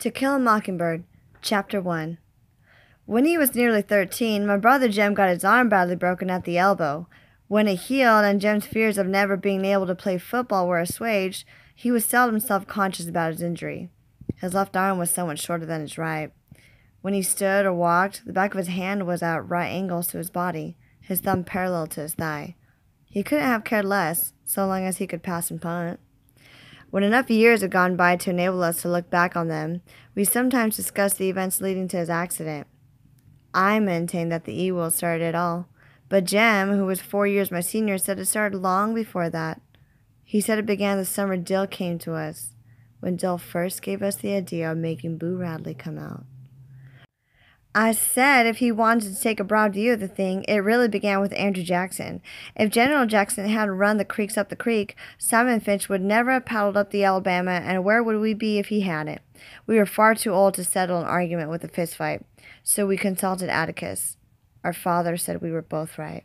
To Kill a Mockingbird, Chapter 1. When he was nearly 13, my brother Jem got his arm badly broken at the elbow. When it healed and Jem's fears of never being able to play football were assuaged, he was seldom self-conscious about his injury. His left arm was somewhat shorter than his right. When he stood or walked, the back of his hand was at right angles to his body, his thumb parallel to his thigh. He couldn't have cared less, so long as he could pass and punt. When enough years had gone by to enable us to look back on them, we sometimes discussed the events leading to his accident. I maintained that the evil started it all, but Jem, who was 4 years my senior, said it started long before that. He said it began the summer Dill came to us, when Dill first gave us the idea of making Boo Radley come out. I said if he wanted to take a broad view of the thing, it really began with Andrew Jackson. If General Jackson hadn't run the creeks up the creek, Simon Finch would never have paddled up the Alabama, and where would we be if he hadn't? We were far too old to settle an argument with a fistfight, so we consulted Atticus. Our father said we were both right.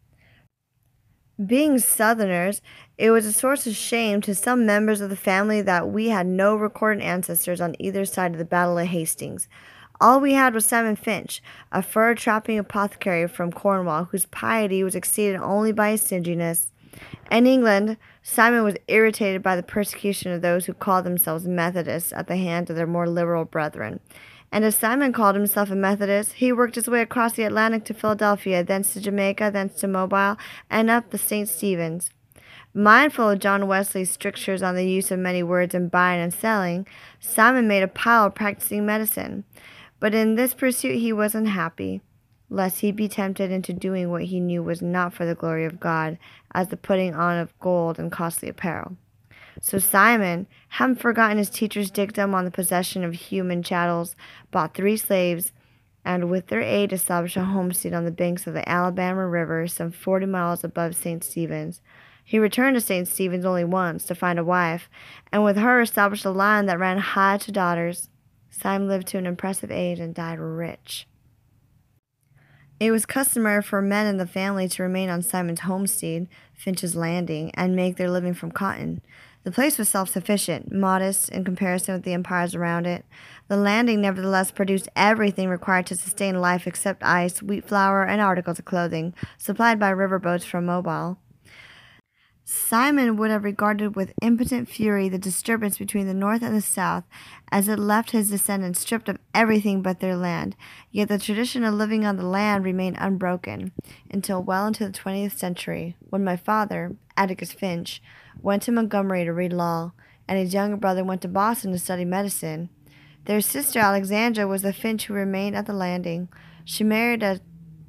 Being Southerners, it was a source of shame to some members of the family that we had no recorded ancestors on either side of the Battle of Hastings. All we had was Simon Finch, a fur-trapping apothecary from Cornwall, whose piety was exceeded only by his stinginess. In England, Simon was irritated by the persecution of those who called themselves Methodists at the hands of their more liberal brethren. And as Simon called himself a Methodist, he worked his way across the Atlantic to Philadelphia, thence to Jamaica, thence to Mobile, and up the St. Stephen's. Mindful of John Wesley's strictures on the use of many words in buying and selling, Simon made a pile of practicing medicine. But in this pursuit he was unhappy, lest he be tempted into doing what he knew was not for the glory of God, as the putting on of gold and costly apparel. So Simon, having forgotten his teacher's dictum on the possession of human chattels, bought 3 slaves, and with their aid established a homestead on the banks of the Alabama River, some 40 miles above St. Stephen's. He returned to St. Stephen's only once to find a wife, and with her established a line that ran high to daughters. Simon lived to an impressive age and died rich. It was customary for men in the family to remain on Simon's homestead, Finch's Landing, and make their living from cotton. The place was self-sufficient, modest in comparison with the empires around it. The landing nevertheless produced everything required to sustain life except ice, wheat flour, and articles of clothing, supplied by river boats from Mobile. Simon would have regarded with impotent fury the disturbance between the North and the South, as it left his descendants stripped of everything but their land, yet the tradition of living on the land remained unbroken, until well into the 20th century, when my father, Atticus Finch, went to Montgomery to read law, and his younger brother went to Boston to study medicine. Their sister Alexandra was the Finch who remained at the landing. She married a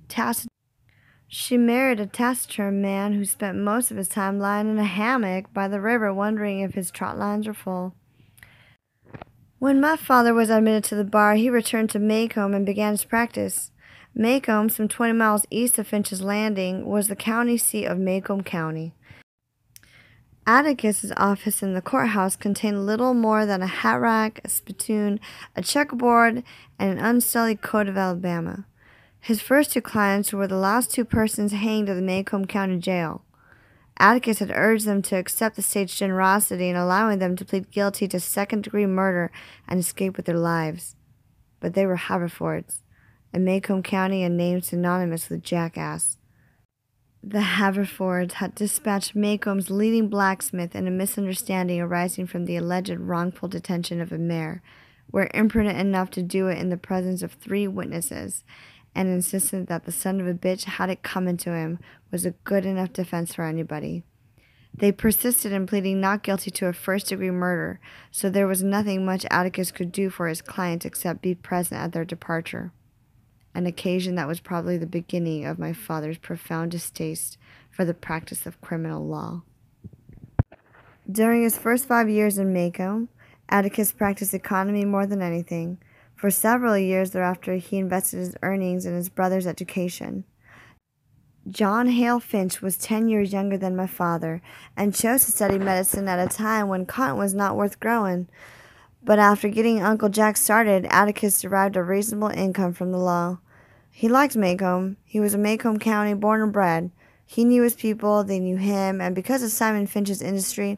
taciturn man who spent most of his time lying in a hammock by the river wondering if his trot lines were full. When my father was admitted to the bar, he returned to Maycomb and began his practice. Maycomb, some 20 miles east of Finch's Landing, was the county seat of Maycomb County. Atticus's office in the courthouse contained little more than a hat rack, a spittoon, a checkerboard, and an unsullied coat of Alabama. His first 2 clients were the last 2 persons hanged at the Maycomb County Jail. Atticus had urged them to accept the state's generosity in allowing them to plead guilty to second-degree murder and escape with their lives. But they were Haverfords, and Maycomb County a name synonymous with jackass. The Haverfords had dispatched Maycomb's leading blacksmith in a misunderstanding arising from the alleged wrongful detention of a mare, were imprudent enough to do it in the presence of 3 witnesses, and insisted that the son of a bitch had it coming to him was a good enough defense for anybody. They persisted in pleading not guilty to a first-degree murder, so there was nothing much Atticus could do for his clients except be present at their departure, an occasion that was probably the beginning of my father's profound distaste for the practice of criminal law. During his first 5 years in Maycomb, Atticus practiced economy more than anything. For several years thereafter, he invested his earnings in his brother's education. John Hale Finch was 10 years younger than my father, and chose to study medicine at a time when cotton was not worth growing. But after getting Uncle Jack started, Atticus derived a reasonable income from the law. He liked Maycomb. He was a Maycomb County born and bred. He knew his people, they knew him, and because of Simon Finch's industry,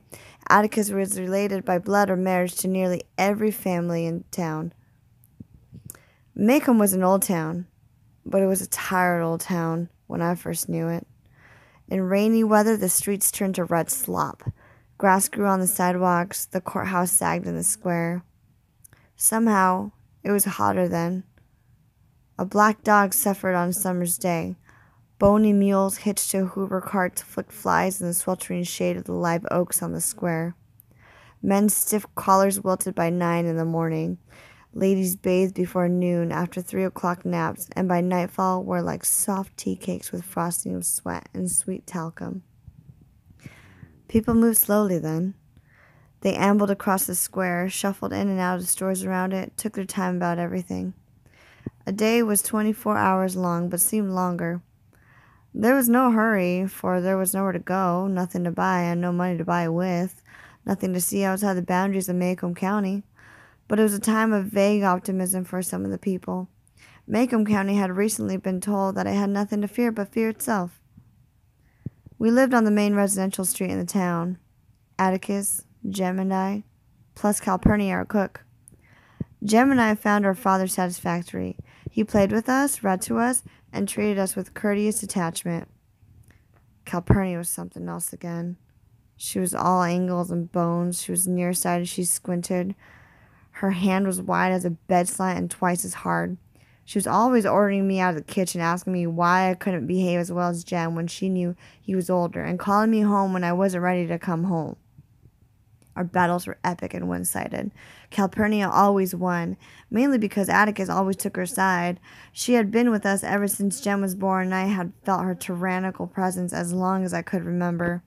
Atticus was related by blood or marriage to nearly every family in town. Macomb was an old town, but it was a tired old town when I first knew it. In rainy weather, the streets turned to red slop. Grass grew on the sidewalks, the courthouse sagged in the square. Somehow, it was hotter then. A black dog suffered on a summer's day. Bony mules hitched to a Hoover cart flicked flies in the sweltering shade of the live oaks on the square. Men's stiff collars wilted by 9 in the morning. Ladies bathed before noon after 3 o'clock naps, and by nightfall were like soft tea cakes with frosting of sweat and sweet talcum. People moved slowly then. They ambled across the square, shuffled in and out of the stores around it, took their time about everything. A day was 24 hours long, but seemed longer. There was no hurry, for there was nowhere to go, nothing to buy, and no money to buy with, nothing to see outside the boundaries of Macomb County. But it was a time of vague optimism for some of the people. Macomb County had recently been told that it had nothing to fear but fear itself. We lived on the main residential street in the town. Atticus, Jem, and I, plus Calpurnia, our cook. Jem and I found our father satisfactory. He played with us, read to us, and treated us with courteous detachment. Calpurnia was something else again. She was all angles and bones. She was nearsighted. She squinted. Her hand was wide as a bed slant and twice as hard. She was always ordering me out of the kitchen, asking me why I couldn't behave as well as Jem when she knew he was older, and calling me home when I wasn't ready to come home. Our battles were epic and one-sided. Calpurnia always won, mainly because Atticus always took her side. She had been with us ever since Jem was born, and I had felt her tyrannical presence as long as I could remember.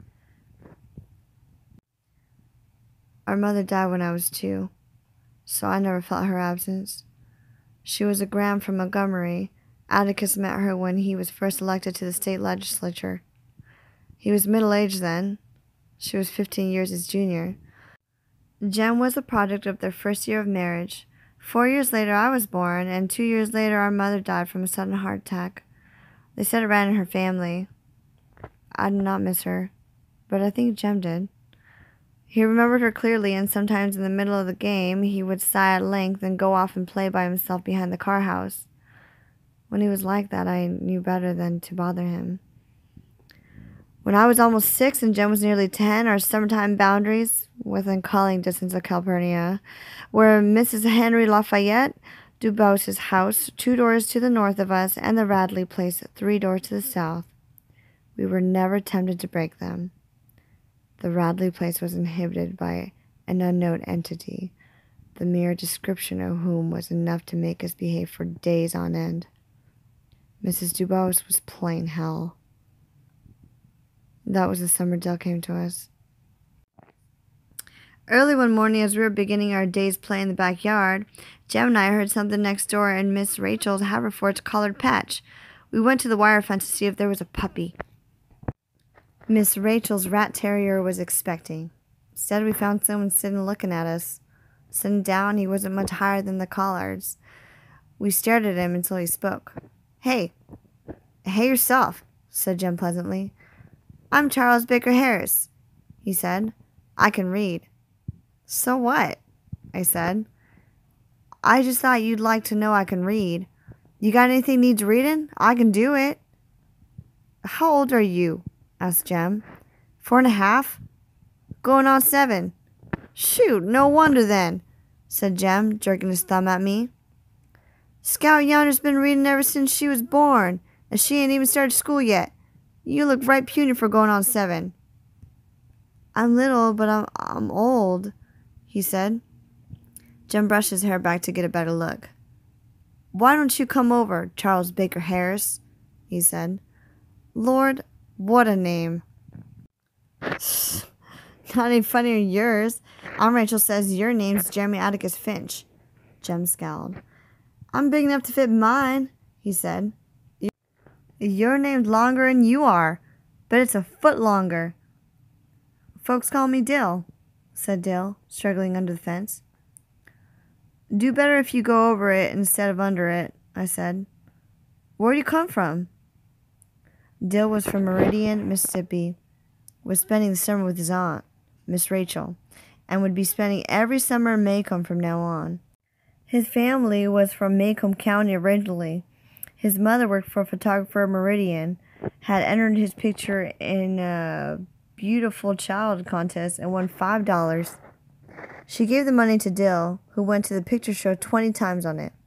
Our mother died when I was 2. So I never felt her absence. She was a gram from Montgomery. Atticus met her when he was first elected to the state legislature. He was middle-aged then. She was 15 years his junior. Jem was the product of their first year of marriage. 4 years later I was born, and 2 years later our mother died from a sudden heart attack. They said it ran in her family. I did not miss her, but I think Jem did. He remembered her clearly, and sometimes in the middle of the game he would sigh at length and go off and play by himself behind the car house. When he was like that, I knew better than to bother him. When I was almost 6 and Jem was nearly 10, our summertime boundaries, within calling distance of Calpurnia, were Mrs. Henry Lafayette Dubos's house, 2 doors to the north of us, and the Radley place, 3 doors to the south. We were never tempted to break them. The Radley place was inhabited by an unknown entity, the mere description of whom was enough to make us behave for days on end. Mrs. Dubose was plain hell. That was the summer Dell came to us. Early one morning, as we were beginning our day's play in the backyard, Jem and I heard something next door in Miss Rachel Haverford's collared patch. We went to the wire fence to see if there was a puppy. Miss Rachel's rat terrier was expecting. Instead, we found someone sitting looking at us. Sitting down, he wasn't much higher than the collards. We stared at him until he spoke. Hey yourself, said Jem pleasantly. I'm Charles Baker Harris, he said. I can read. So what? I said. I just thought you'd like to know I can read. You got anything needs reading? I can do it. How old are you? Asked Jem. 4 1/2? Going on 7. Shoot, no wonder then, said Jem, jerking his thumb at me. Scout yonder's been reading ever since she was born, and she ain't even started school yet. You look right puny for going on 7. I'm little, but I'm old, he said. Jem brushed his hair back to get a better look. Why don't you come over, Charles Baker Harris, he said. Lord, what a name. Not any funnier than yours. Aunt Rachel says your name's Jeremy Atticus Finch. Jem scowled. I'm big enough to fit mine, he said. Your name's longer than you are, but it's a foot longer. Folks call me Dill, said Dill, struggling under the fence. Do better if you go over it instead of under it, I said. Where do you come from? Dill was from Meridian, Mississippi. Was spending the summer with his aunt. Miss Rachel, and would be spending every summer in Macomb from now on. His family was from Macomb County originally. His mother worked for photographer Meridian, had entered his picture in a beautiful child contest and won $5. She gave the money to Dill, who went to the picture show 20 times on it.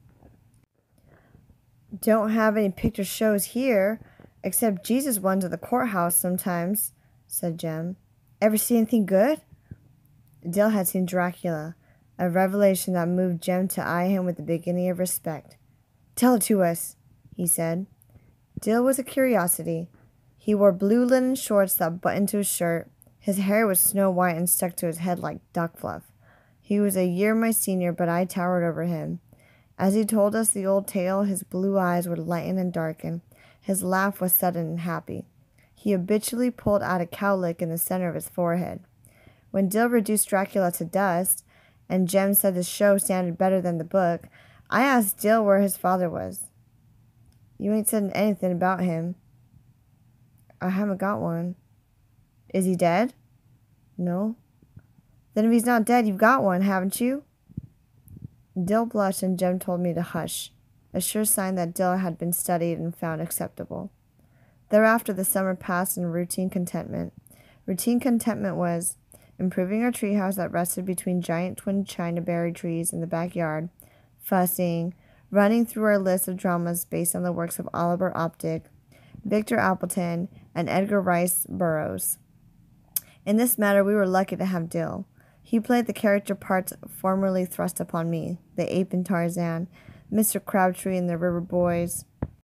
Don't have any picture shows here, except Jesus ones at the courthouse sometimes, said Jem. Ever see anything good? Dill had seen Dracula, a revelation that moved Jem to eye him with the beginning of respect. Tell it to us, he said. Dill was a curiosity. He wore blue linen shorts that buttoned to his shirt. His hair was snow white and stuck to his head like duck fluff. He was a year my senior, but I towered over him. As he told us the old tale, his blue eyes would lighten and darken. His laugh was sudden and happy. He habitually pulled out a cowlick in the center of his forehead. When Dill reduced Dracula to dust, and Jem said the show sounded better than the book, I asked Dill where his father was. You ain't said anything about him. I haven't got one. Is he dead? No. Then if he's not dead, you've got one, haven't you? Dill blushed and Jem told me to hush, a sure sign that Dill had been studied and found acceptable. Thereafter the summer passed in routine contentment. Routine contentment was improving our treehouse that rested between giant twin chinaberry trees in the backyard, fussing, running through our list of dramas based on the works of Oliver Optic, Victor Appleton, and Edgar Rice Burroughs. In this matter, we were lucky to have Dill. He played the character parts formerly thrust upon me, the ape in Tarzan, Mr. Crabtree in the River Boys,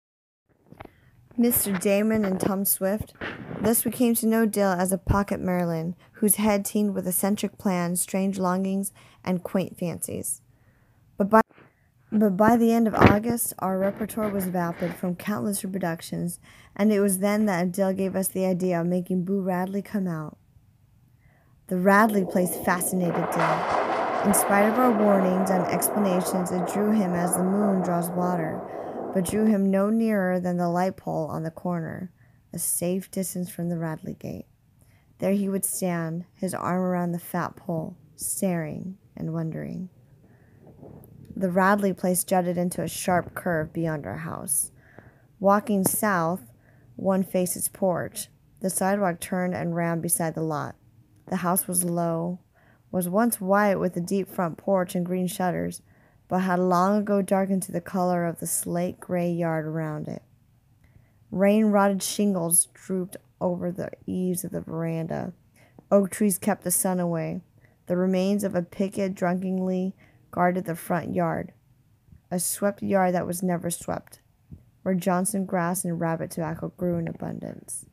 Mr. Damon and Tom Swift. Thus we came to know Dill as a pocket Merlin, whose head teemed with eccentric plans, strange longings, and quaint fancies. But by the end of August, our repertoire was vapid from countless reproductions, and it was then that Dill gave us the idea of making Boo Radley come out. The Radley place fascinated Dill. In spite of our warnings and explanations, it drew him as the moon draws water, but drew him no nearer than the light pole on the corner, a safe distance from the Radley gate. There he would stand, his arm around the fat pole, staring and wondering. The Radley place jutted into a sharp curve beyond our house. Walking south, one faced its porch. The sidewalk turned and ran beside the lot. The house was low, was once white with a deep front porch and green shutters, but had long ago darkened to the color of the slate-gray yard around it. Rain-rotted shingles drooped over the eaves of the veranda. Oak trees kept the sun away. The remains of a picket drunkenly guarded the front yard, a swept yard that was never swept, where Johnson grass and rabbit tobacco grew in abundance.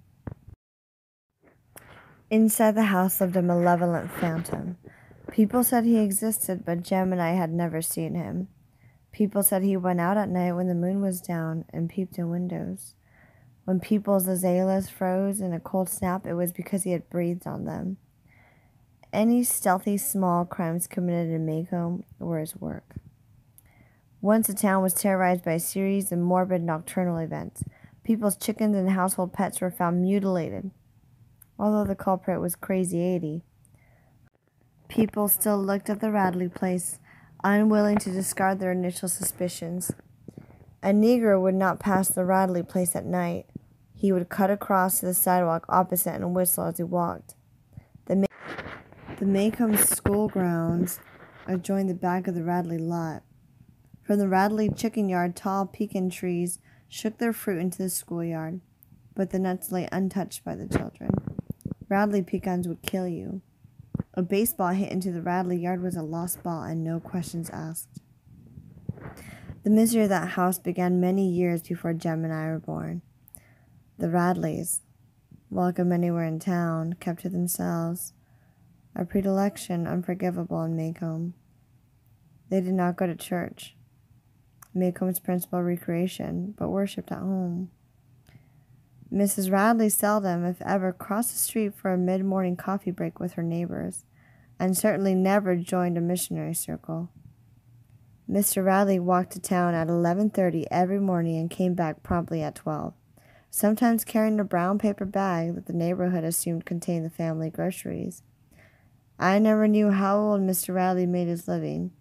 Inside the house lived a malevolent phantom. People said he existed, but Jem and I had never seen him. People said he went out at night when the moon was down and peeped in windows. When people's azaleas froze in a cold snap, it was because he had breathed on them. Any stealthy small crimes committed in Macomb were his work. Once the town was terrorized by a series of morbid nocturnal events. People's chickens and household pets were found mutilated. Although the culprit was Crazy 80, people still looked at the Radley place, unwilling to discard their initial suspicions. A Negro would not pass the Radley place at night. He would cut across to the sidewalk opposite and whistle as he walked. The Macomb school grounds adjoined the back of the Radley lot. From the Radley chicken yard, tall pecan trees shook their fruit into the schoolyard, but the nuts lay untouched by the children. Radley pecans would kill you. A baseball hit into the Radley yard was a lost ball and no questions asked. The misery of that house began many years before Jem and I were born. The Radleys, welcome anywhere in town, kept to themselves, a predilection unforgivable in Macomb. They did not go to church, Macomb's principal recreation, but worshipped at home. Mrs. Radley seldom, if ever, crossed the street for a mid-morning coffee break with her neighbors, and certainly never joined a missionary circle. Mr. Radley walked to town at 11:30 every morning and came back promptly at 12, sometimes carrying a brown paper bag that the neighborhood assumed contained the family groceries. I never knew how old Mr. Radley made his living.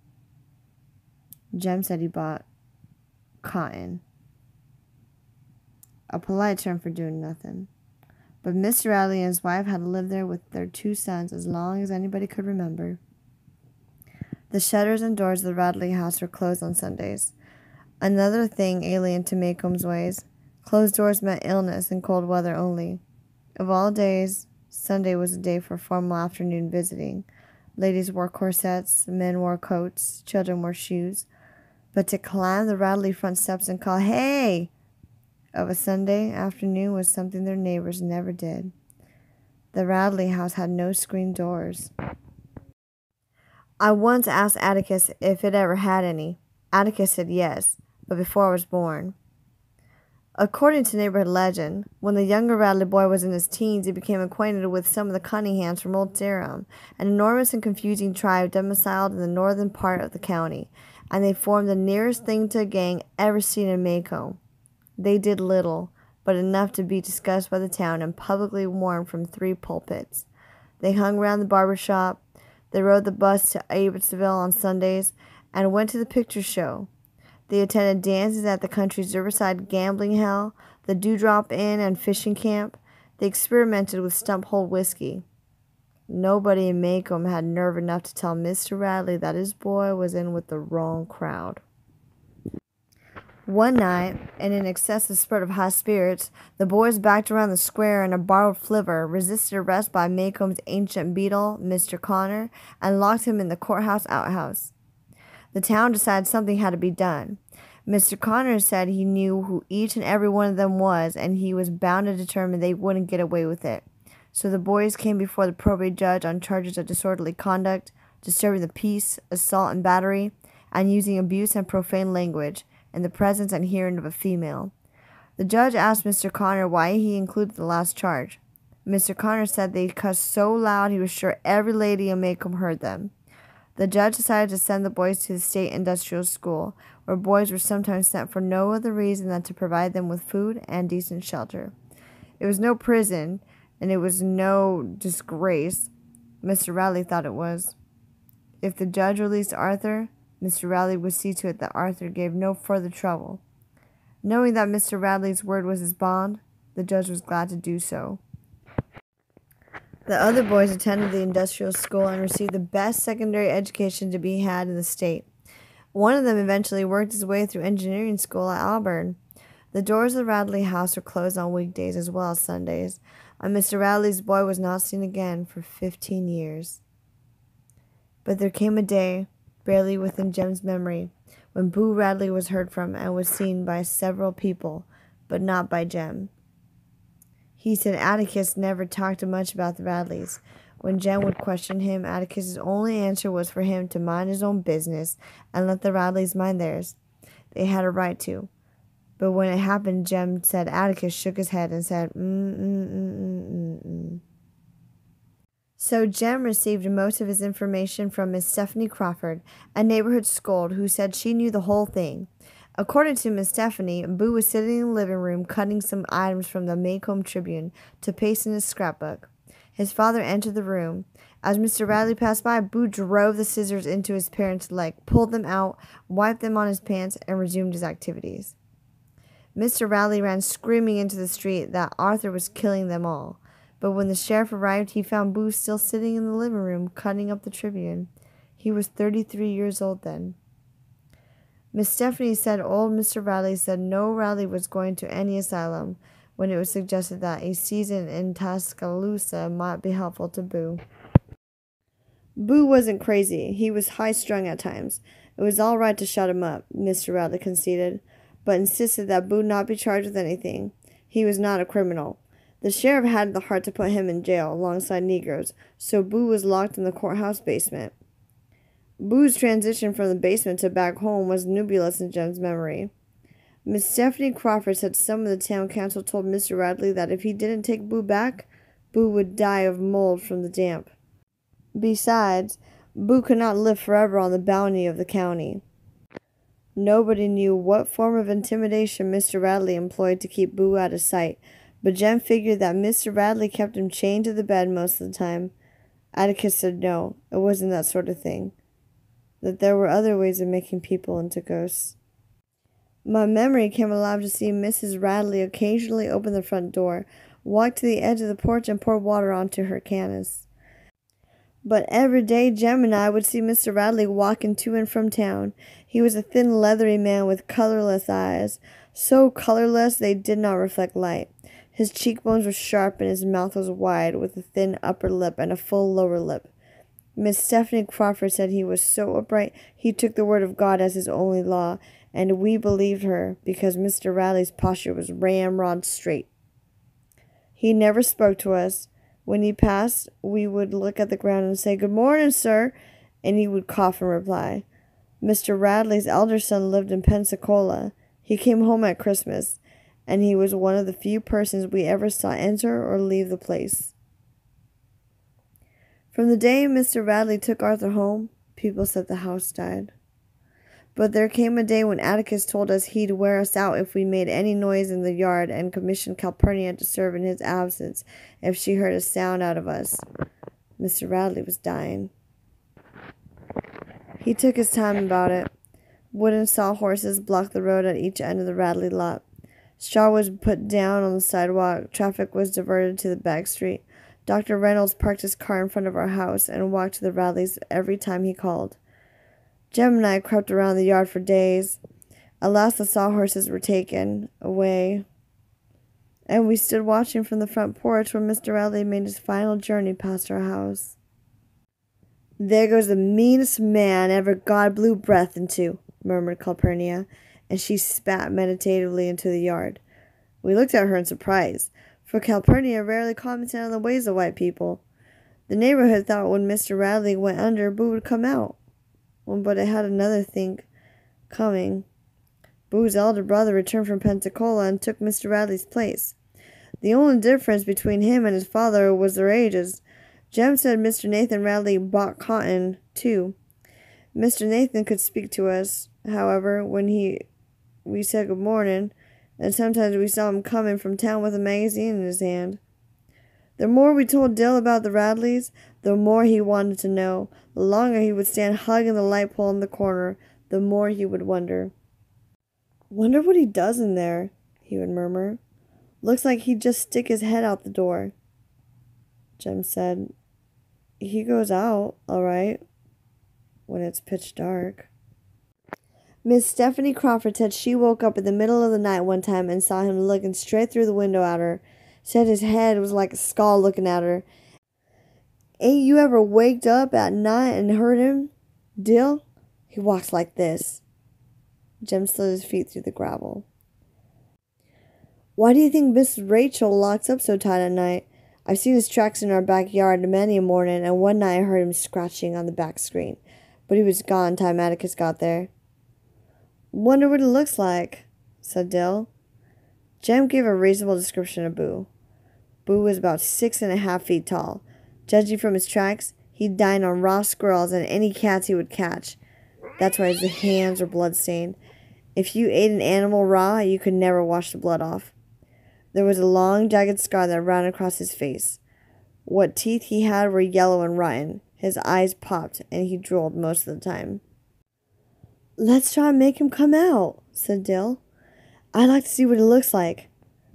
Jem said he bought cotton, a polite term for doing nothing. But Mr. Radley and his wife had lived there with their 2 sons as long as anybody could remember. The shutters and doors of the Radley house were closed on Sundays. Another thing alien to Maycomb's ways. Closed doors meant illness and cold weather only. Of all days, Sunday was a day for formal afternoon visiting. Ladies wore corsets, men wore coats, children wore shoes. But to climb the Radley front steps and call, "Hey!" of a Sunday afternoon was something their neighbors never did. The Radley house had no screen doors. I once asked Atticus if it ever had any. Atticus said yes, but before I was born. According to neighborhood legend, when the younger Radley boy was in his teens, he became acquainted with some of the Cunninghams from Old Sarum, an enormous and confusing tribe domiciled in the northern part of the county, and they formed the nearest thing to a gang ever seen in Maycomb. They did little, but enough to be discussed by the town and publicly warned from 3 pulpits. They hung around the barber shop, they rode the bus to Abbotsville on Sundays, and went to the picture show. They attended dances at the country's riverside gambling hell, the Dewdrop Inn and fishing camp. They experimented with stump hole whiskey. Nobody in Maycomb had nerve enough to tell Mr. Radley that his boy was in with the wrong crowd. One night, in an excessive spurt of high spirits, the boys backed around the square in a borrowed flivver, resisted arrest by Maycomb's ancient beadle, Mr. Connor, and locked him in the courthouse outhouse. The town decided something had to be done. Mr. Connor said he knew who each and every one of them was, and he was bound to determine they wouldn't get away with it. So the boys came before the probate judge on charges of disorderly conduct, disturbing the peace, assault and battery, and using abuse and profane language in the presence and hearing of a female. The judge asked Mr. Connor why he included the last charge. Mr. Connor said they cussed so loud he was sure every lady in Maycomb heard them. The judge decided to send the boys to the state industrial school, where boys were sometimes sent for no other reason than to provide them with food and decent shelter. It was no prison, and it was no disgrace. Mr. Radley thought it was. If the judge released Arthur, Mr. Radley would see to it that Arthur gave no further trouble. Knowing that Mr. Radley's word was his bond, the judge was glad to do so. The other boys attended the industrial school and received the best secondary education to be had in the state. One of them eventually worked his way through engineering school at Auburn. The doors of the Radley house were closed on weekdays as well as Sundays, and Mr. Radley's boy was not seen again for 15 years. But there came a day, barely within Jem's memory, when Boo Radley was heard from and was seen by several people, but not by Jem. He said Atticus never talked much about the Radleys. When Jem would question him, Atticus's only answer was for him to mind his own business and let the Radleys mind theirs. They had a right to. But when it happened, Jem said Atticus shook his head and said, So Jem received most of his information from Miss Stephanie Crawford, a neighborhood scold who said she knew the whole thing. According to Miss Stephanie, Boo was sitting in the living room cutting some items from the Maycomb Tribune to paste in his scrapbook. His father entered the room. As Mr. Radley passed by, Boo drove the scissors into his parents' leg, pulled them out, wiped them on his pants, and resumed his activities. Mr. Radley ran screaming into the street that Arthur was killing them all. But when the sheriff arrived, he found Boo still sitting in the living room cutting up the Tribune. He was 33 years old then. Miss Stephanie said old Mr. Radley said no Radley was going to any asylum when it was suggested that a season in Tuscaloosa might be helpful to Boo. Boo wasn't crazy. He was high-strung at times. It was all right to shut him up, Mr. Radley conceded, but insisted that Boo not be charged with anything. He was not a criminal. The sheriff hadn't the heart to put him in jail alongside Negroes, so Boo was locked in the courthouse basement. Boo's transition from the basement to back home was nebulous in Jem's memory. Miss Stephanie Crawford said some of the town council told Mr. Radley that if he didn't take Boo back, Boo would die of mold from the damp. Besides, Boo could not live forever on the bounty of the county. Nobody knew what form of intimidation Mr. Radley employed to keep Boo out of sight, but Jem figured that Mr. Radley kept him chained to the bed most of the time. Atticus said no, it wasn't that sort of thing. That there were other ways of making people into ghosts. My memory came alive to see Mrs. Radley occasionally open the front door, walk to the edge of the porch, and pour water onto her cannas. But every day Jem and I would see Mr. Radley walking to and from town. He was a thin, leathery man with colorless eyes, so colorless they did not reflect light. His cheekbones were sharp and his mouth was wide, with a thin upper lip and a full lower lip. Miss Stephanie Crawford said he was so upright he took the word of God as his only law, and we believed her because Mr. Radley's posture was ramrod straight. He never spoke to us. When he passed, we would look at the ground and say, "Good morning, sir," and he would cough in reply. Mr. Radley's elder son lived in Pensacola. He came home at Christmas, and he was one of the few persons we ever saw enter or leave the place. From the day Mr. Radley took Arthur home, people said the house died. But there came a day when Atticus told us he'd wear us out if we made any noise in the yard, and commissioned Calpurnia to serve in his absence if she heard a sound out of us. Mr. Radley was dying. He took his time about it. Wooden sawhorses blocked the road at each end of the Radley lot. Straw was put down on the sidewalk. Traffic was diverted to the back street. Dr. Reynolds parked his car in front of our house and walked to the Radleys every time he called. Jem and I crept around the yard for days. At last the sawhorses were taken away, and we stood watching from the front porch where Mr. Radley made his final journey past our house. "There goes the meanest man ever God blew breath into," murmured Calpurnia, and she spat meditatively into the yard. We looked at her in surprise, for Calpurnia rarely commented on the ways of white people. The neighborhood thought when Mr. Radley went under, Boo would come out. But it had another thing coming. Boo's elder brother returned from Pensacola and took Mr. Radley's place. The only difference between him and his father was their ages. Jem said Mr. Nathan Radley bought cotton, too. Mr. Nathan could speak to us, however, when we said good morning, and sometimes we saw him coming from town with a magazine in his hand. The more we told Dill about the Radleys, the more he wanted to know. The longer he would stand hugging the light pole in the corner, the more he would wonder. "Wonder what he does in there," he would murmur. "Looks like he'd just stick his head out the door." Jem said, "He goes out, all right, when it's pitch dark." Miss Stephanie Crawford said she woke up in the middle of the night one time and saw him looking straight through the window at her. Said his head was like a skull looking at her. "Ain't you ever waked up at night and heard him, Dill? He walks like this." Jem slid his feet through the gravel. "Why do you think Mrs. Rachel locks up so tight at night? I've seen his tracks in our backyard many a morning, and one night I heard him scratching on the back screen. But he was gone time Atticus got there." "Wonder what it looks like," said Dill. Jem gave a reasonable description of Boo. Boo was about 6.5 feet tall. Judging from his tracks, he'd dine on raw squirrels and any cats he would catch. That's why his hands were blood-stained. If you ate an animal raw, you could never wash the blood off. There was a long, jagged scar that ran across his face. What teeth he had were yellow and rotten. His eyes popped, and he drooled most of the time. "Let's try and make him come out," said Dill. "I'd like to see what it looks like."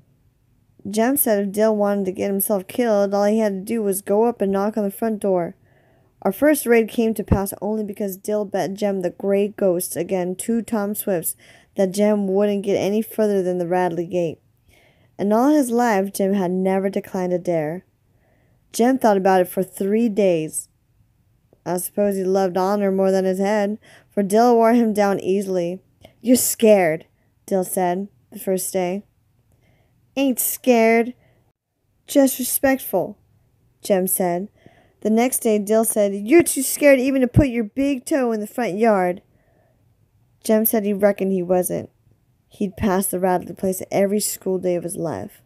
Jem said if Dill wanted to get himself killed, all he had to do was go up and knock on the front door. Our first raid came to pass only because Dill bet Jem the gray ghost against 2 Tom Swifts that Jem wouldn't get any further than the Radley gate. And all his life, Jem had never declined a dare. Jem thought about it for 3 days. I suppose he loved honor more than his head, for Dill wore him down easily. "You're scared," Dill said, the first day. "Ain't scared, just respectful," Jem said. The next day, Dill said, "You're too scared even to put your big toe in the front yard." Jem said he reckoned he wasn't. He'd pass the Radley place every school day of his life.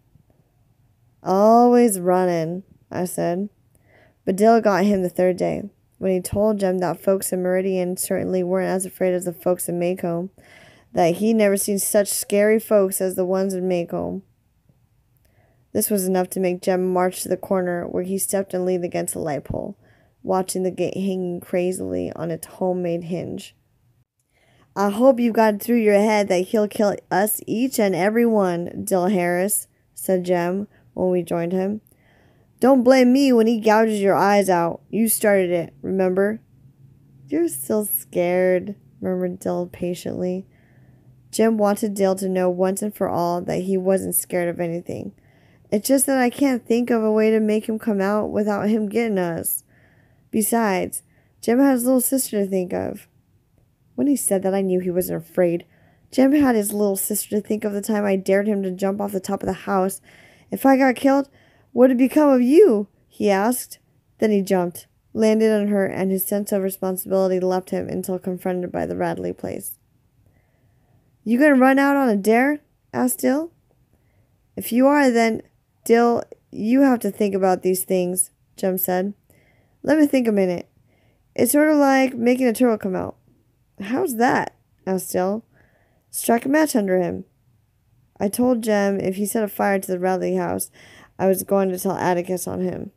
"Always running," I said. But Dill got him the 3rd day, when he told Jem that folks in Meridian certainly weren't as afraid as the folks in Maycomb, that he'd never seen such scary folks as the ones in Maycomb. This was enough to make Jem march to the corner, where he stepped and leaned against a light pole. watching the gate hanging crazily on its homemade hinge. I hope you got it through your head that he'll kill us each and every one, Dill Harris, said Jem when we joined him. Don't blame me when he gouges your eyes out. You started it, remember? You're still scared, murmured Dill patiently. Jem wanted Dill to know once and for all that he wasn't scared of anything. It's just that I can't think of a way to make him come out without him getting us. Besides, Jem had his little sister to think of. When he said that, I knew he wasn't afraid. Jem had his little sister to think of the time I dared him to jump off the top of the house. If I got killed, what would become of you? He asked. Then he jumped, landed on her, and his sense of responsibility left him until confronted by the Radley place. You gonna run out on a dare? Asked Dill. If you are, then, Dill, you have to think about these things, Jem said. Let me think a minute. It's sort of like making a turtle come out. How's that? Asked Dill. Strike a match under him. I told Jem if he set a fire to the Radley house, I was going to tell Atticus on him.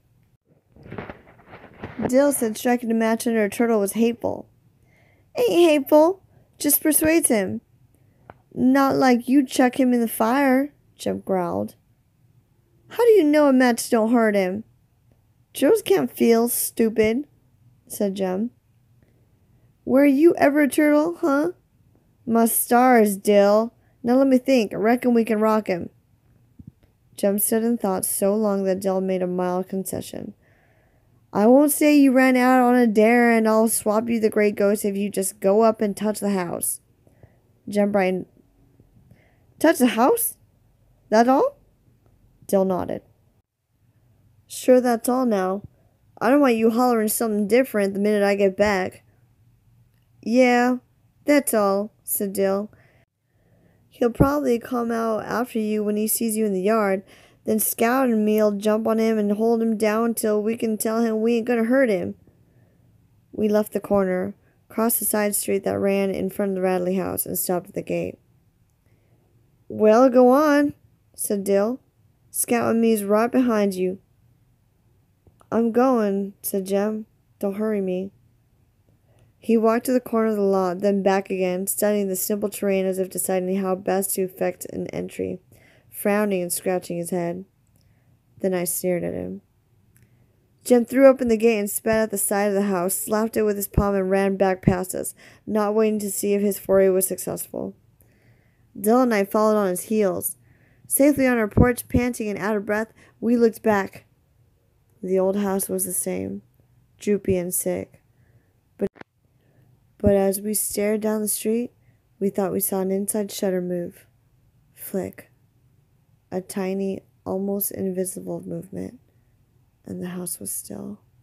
Dill said striking a match under a turtle was hateful. Ain't hateful. Just persuades him. Not like you'd chuck him in the fire, Jem growled. How do you know a match don't hurt him? Turtles can't feel, stupid, said Jem. Were you ever a turtle, huh? My stars, Dill. Now let me think. I reckon we can rock him. Jem stood in thought so long that Dill made a mild concession. I won't say you ran out on a dare, and I'll swap you the Great Ghost if you just go up and touch the house. Jem brightened. Touch the house? That all? Dill nodded. Sure, that's all now. I don't want you hollering something different the minute I get back. Yeah, that's all, said Dill. He'll probably come out after you when he sees you in the yard. Then Scout and me'll jump on him and hold him down till we can tell him we ain't gonna hurt him. We left the corner, crossed the side street that ran in front of the Radley house, and stopped at the gate. Well, go on, said Dill. Scout and me's right behind you. I'm going, said Jem. Don't hurry me. He walked to the corner of the lot, then back again, studying the simple terrain as if deciding how best to effect an entry, frowning and scratching his head. Then I stared at him. Jem threw open the gate and spat at the side of the house, slapped it with his palm, and ran back past us, not waiting to see if his foray was successful. Dill and I followed on his heels. Safely on our porch, panting and out of breath, we looked back. The old house was the same, droopy and sick. But as we stared down the street, we thought we saw an inside shutter move. Flick. A tiny, almost invisible movement, and the house was still.